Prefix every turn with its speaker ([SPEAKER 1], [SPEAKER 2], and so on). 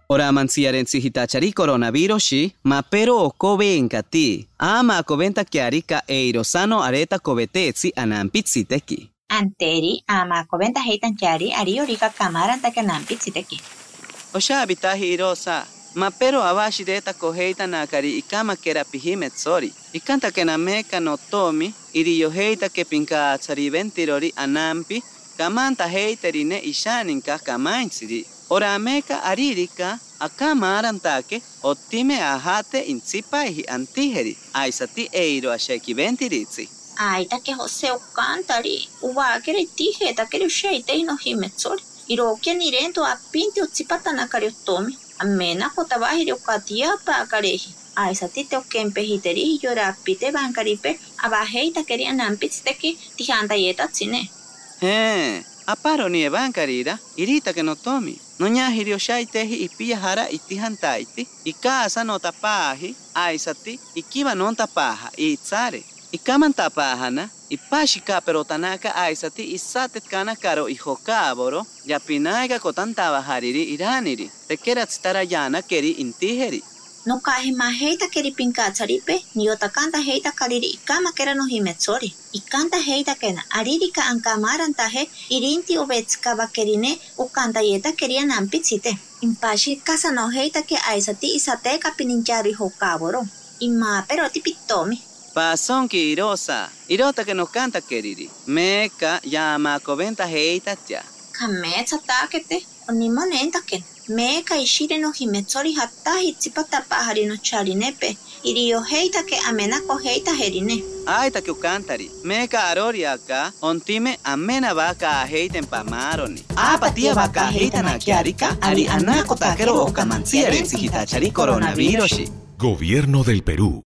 [SPEAKER 1] Ora mansiarensi hitachari coronavirus mapero okovenkati. Ama akoventa kiarika eirosano areta kovetezi anampitsiteki.
[SPEAKER 2] Anteri ama akoventa heitan kiari ariorika kamarantaka anampitsiteki.
[SPEAKER 1] Oshabitahi irosa. Mapero awashireta koheita nakari ikama kerapihimetsori. Ikanta kenameka notomi iriyoheita kepinka atsariventirori anampi kamanta heiterine ishaninka kamaintsiri. Orameka aririka akamarantake ottime ahate intsipaihi antiheri aisati eiro ashekiventiritsi.
[SPEAKER 2] Aitake hose ukantari uwakere tihetakere ushaitei no himetsori. Irokia nirento apinti utsipata nakari otomi. Amena kotavahiri ukatia pakarehi. Aisati te okempehiteri yorapite bankaripe abaheita keria nampitsiteki tihanta yetatsine.
[SPEAKER 1] Aparo ni bankarira irita que no tomi. Noña hirioshaitehi ipia hara itihantaiti. Ikasa no tapahi aisati ikiva non tapaha itsare. Ikaman tapahana ipashika perotanaka aisati isatet kana karo ihokaboro yapinaiga kotantaba hariri iraniri. Tekera tsitarayana keri intiheri.
[SPEAKER 2] No kahima heita keri pinkatsaripe niyotakanta heita kaliri ikama kera no himetsori. Ikanta heita kena aririka ankamarantahe irinti ubetskaba kerine ukanta yeta keria nampitsite. Impashi kasa no heita ke aisati isateka pininchari hokaboro. Ima peroti pitomi.
[SPEAKER 1] Pasonki irosa. Irota que no canta keriri. Meka yama koventa heita tya.
[SPEAKER 2] Kametsa takete onimonenta ken. Meka ishire no himetsori hatta hitsipata pahari no charinepe. Irio heita ke amena ko heita herine.
[SPEAKER 1] Aita que ukantari. Meka arori aka ontime amena baka heiten pamaroni. Apatia baka heitan akiarika ari anako takero okamansiarensi hitachari coronavirus.
[SPEAKER 3] Gobierno del Perú.